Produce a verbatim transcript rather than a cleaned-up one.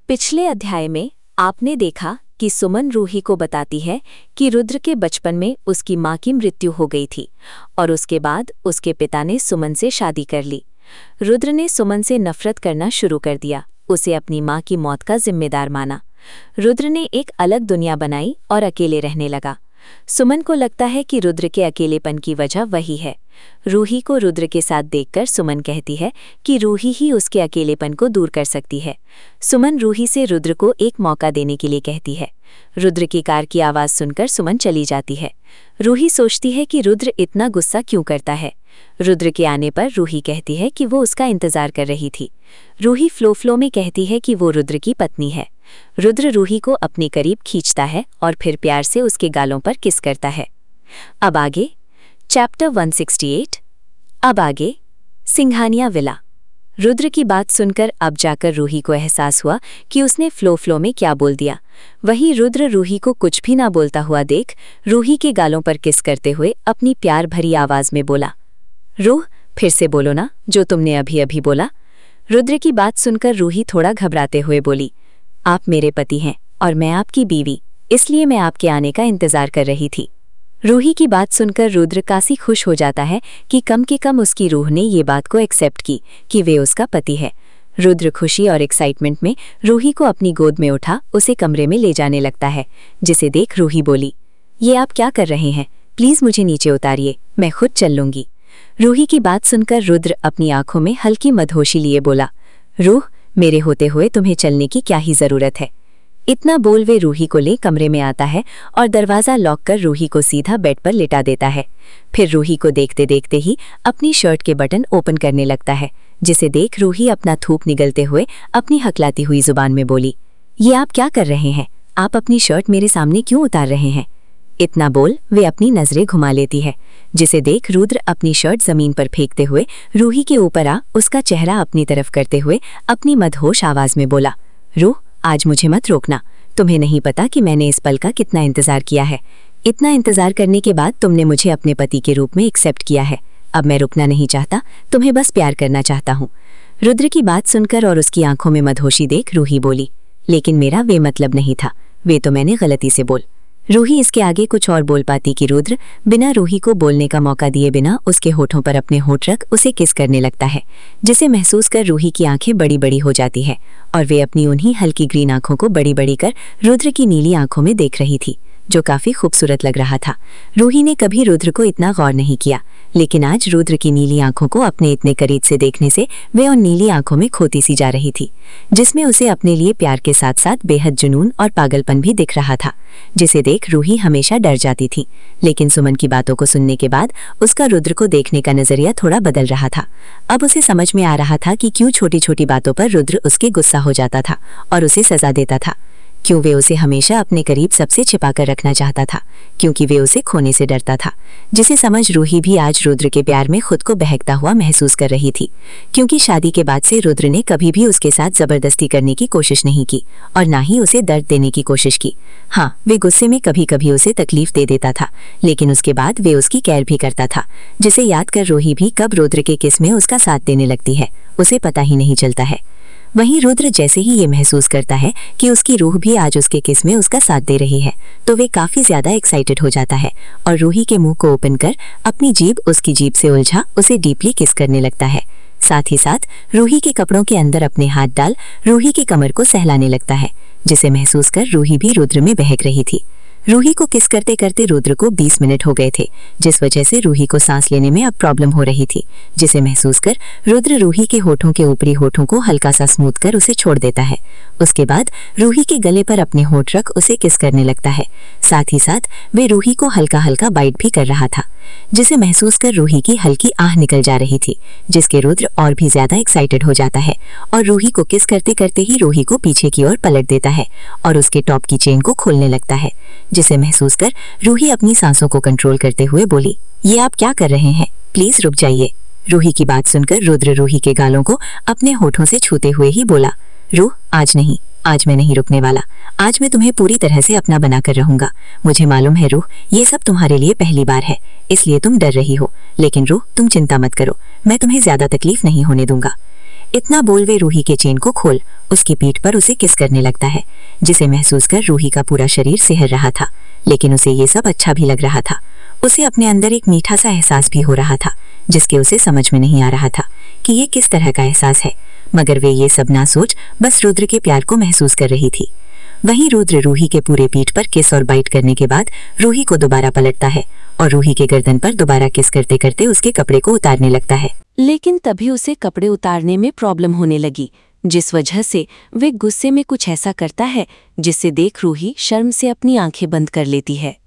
पिछले अध्याय में आपने देखा कि सुमन रूही को बताती है कि रुद्र के बचपन में उसकी माँ की मृत्यु हो गई थी और उसके बाद उसके पिता ने सुमन से शादी कर ली। रुद्र ने सुमन से नफरत करना शुरू कर दिया, उसे अपनी माँ की मौत का जिम्मेदार माना। रुद्र ने एक अलग दुनिया बनाई और अकेले रहने लगा। सुमन को लगता है कि रुद्र के अकेलेपन की वजह वही है। रूही को रुद्र के साथ देखकर सुमन कहती है कि रूही ही उसके अकेलेपन को दूर कर सकती है। सुमन रूही से रुद्र को एक मौका देने के लिए कहती है। रुद्र की कार की आवाज़ सुनकर सुमन चली जाती है। रूही सोचती है कि रुद्र इतना गुस्सा क्यों करता है। रुद्र के आने पर रूही कहती है कि वो उसका इंतजार कर रही थी। रूही फ्लो फ्लो में कहती है कि वो रुद्र की पत्नी है। रुद्र रूही को अपने करीब खींचता है और फिर प्यार से उसके गालों पर किस करता है। अब आगे चैप्टर एक सौ अड़सठ। अब आगे सिंघानिया विला। रुद्र की बात सुनकर अब जाकर रूही को एहसास हुआ कि उसने फ्लो फ्लो में क्या बोल दिया। वहीं रुद्र रूही को कुछ भी ना बोलता हुआ देख रूही के गालों पर किस करते हुए अपनी प्यार भरी आवाज में बोला, रूह फिर से बोलो ना जो तुमने अभी अभी बोला। रुद्र की बात सुनकर रूही थोड़ा घबराते हुए बोली, आप मेरे पति हैं और मैं आपकी बीवी, इसलिए मैं आपके आने का इंतजार कर रही थी। रूही की बात सुनकर रुद्र काफी खुश हो जाता है कि कम के कम उसकी रूह ने ये बात को एक्सेप्ट की कि वे उसका पति है। रुद्र खुशी और एक्साइटमेंट में रूही को अपनी गोद में उठा उसे कमरे में ले जाने लगता है, जिसे देख रूही बोली, ये आप क्या कर रहे हैं, प्लीज मुझे नीचे उतारिए, मैं खुद चल लूंगी। रूही की बात सुनकर रुद्र अपनी आंखों में हल्की मदहोशी लिए बोला, रूह मेरे होते हुए तुम्हें चलने की क्या ही जरूरत है। इतना बोल वे रूही को ले कमरे में आता है और दरवाज़ा लॉक कर रूही को सीधा बेड पर लिटा देता है। फिर रूही को देखते देखते ही अपनी शर्ट के बटन ओपन करने लगता है, जिसे देख रूही अपना थूक निगलते हुए अपनी हकलाती हुई जुबान में बोली, ये आप क्या कर रहे हैं, आप अपनी शर्ट मेरे सामने क्यों उतार रहे हैं। इतना बोल वे अपनी नजरें घुमा लेती है, जिसे देख रुद्र अपनी शर्ट जमीन पर फेंकते हुए रूही के ऊपर आ उसका चेहरा अपनी तरफ करते हुए अपनी मदहोश आवाज में बोला, रूह आज मुझे मत रोकना, तुम्हें नहीं पता कि मैंने इस पल का कितना इंतजार किया है। इतना इंतजार करने के बाद तुमने मुझे अपने पति के रूप में एक्सेप्ट किया है। अब मैं रुकना नहीं चाहता, तुम्हें बस प्यार करना चाहता हूँ। रुद्र की बात सुनकर और उसकी आंखों में मदहोशी देख रूही बोली, लेकिन मेरा वे मतलब नहीं था, वे तो मैंने गलती से बोल। रूही इसके आगे कुछ और बोल पाती कि रुद्र बिना रूही को बोलने का मौका दिए बिना उसके होठों पर अपने होठ रख उसे किस करने लगता है, जिसे महसूस कर रूही की आंखें बड़ी बड़ी हो जाती है और वे अपनी उन्हीं हल्की ग्रीन आंखों को बड़ी बड़ी कर रुद्र की नीली आंखों में देख रही थी, जो काफी खूबसूरत लग रहा था। रूही ने कभी रुद्र को इतना गौर नहीं किया, लेकिन आज रुद्र की नीली आंखों को अपने इतने करीब से देखने से वे उन नीली आंखों में खोती सी जा रही थी, जिसमें उसे अपने लिए प्यार के साथ साथ बेहद जुनून और पागलपन भी दिख रहा था, जिसे देख रूही हमेशा डर जाती थी। लेकिन सुमन की बातों को सुनने के बाद उसका रुद्र को देखने का नजरिया थोड़ा बदल रहा था। अब उसे समझ में आ रहा था कि क्यों छोटी छोटी बातों पर रुद्र उसके गुस्सा हो जाता था और उसे सजा देता था, क्यों वे उसे हमेशा अपने करीब सबसे छिपाकर रखना चाहता था, क्योंकि वे उसे खोने से डरता था, जिसे समझ रूही भी आज रुद्र के प्यार में खुद को बहकता हुआ महसूस कर रही थी, क्योंकि शादी के बाद से रुद्र ने कभी भी उसके साथ जबरदस्ती करने की कोशिश नहीं की और ना ही उसे दर्द देने की कोशिश की। हाँ, वे गुस्से में कभी कभी उसे तकलीफ दे देता था, लेकिन उसके बाद वे उसकी केयर भी करता था, जिसे याद कर रूही भी कब रुद्र के किस में उसका साथ देने लगती है उसे पता ही नहीं चलता है। वहीं रुद्र जैसे ही ये महसूस करता है कि उसकी रूह भी आज उसके किस में उसका साथ दे रही है, तो वे काफी ज्यादा एक्साइटेड हो जाता है और रूही के मुंह को ओपन कर अपनी जीभ उसकी जीभ से उलझा उसे डीपली किस करने लगता है। साथ ही साथ रूही के कपड़ों के अंदर अपने हाथ डाल रूही की कमर को सहलाने लगता है, जिसे महसूस कर रूही भी रुद्र में बहक रही थी। रूही को किस करते करते रुद्र को बीस मिनट हो गए थे, जिस वजह से रूही को सांस लेने में अब प्रॉब्लम हो रही थी, जिसे महसूस कर रुद्र रूही के होठों के ऊपरी होठों को हल्का सा स्मूथ कर उसे छोड़ देता है। उसके बाद रूही के गले पर अपने होठ रख उसे किस करने लगता है। साथ ही साथ वे रूही को हल्का हल्का बाइट भी कर रहा था, जिसे महसूस कर रूही की हल्की आह निकल जा रही थी, जिसके रुद्र और भी ज्यादा एक्साइटेड हो जाता है और रूही को किस करते करते ही रूही को पीछे की ओर पलट देता है और उसके टॉप की चेन को खोलने लगता है, जिसे महसूस कर रूही अपनी सांसों को कंट्रोल करते हुए बोली, ये आप क्या कर रहे हैं, प्लीज रुक जाइए। रूही की बात सुनकर रुद्र रूही के गालों को अपने होठों से छूते हुए ही बोला, रूह आज नहीं, आज मैं नहीं रुकने वाला, आज मैं तुम्हें पूरी तरह से अपना बनाकर रहूंगा। मुझे मालूम है रूह, ये सब तुम्हारे लिए पहली बार है, इसलिए तुम डर रही हो, लेकिन रूह तुम चिंता मत करो, मैं तुम्हें ज्यादा तकलीफ नहीं होने दूंगा। इतना बोल वे रूही के चेन को खोल उसकी पीठ पर उसे किस करने लगता है, जिसे महसूस कर रूही का पूरा शरीर सिहर रहा था। लेकिन उसे ये सब अच्छा भी लग रहा था। उसे अपने अंदर एक मीठा सा एहसास भी हो रहा था, जिसके उसे समझ में नहीं आ रहा था कि ये किस तरह का एहसास है। मगर वे ये सब ना सोच बस रुद्र के प्यार को महसूस कर रही थी। वहीं रुद्र रूही के पूरे पीठ पर किस और बाइट करने के बाद रूही को दोबारा पलटता है और रूही के गर्दन पर दोबारा किस करते करते उसके कपड़े को उतारने लगता है। लेकिन तभी उसे कपड़े उतारने में प्रॉब्लम होने लगी, जिस वजह से वे गुस्से में कुछ ऐसा करता है जिससे देख रूही शर्म से अपनी आंखें बंद कर लेती है।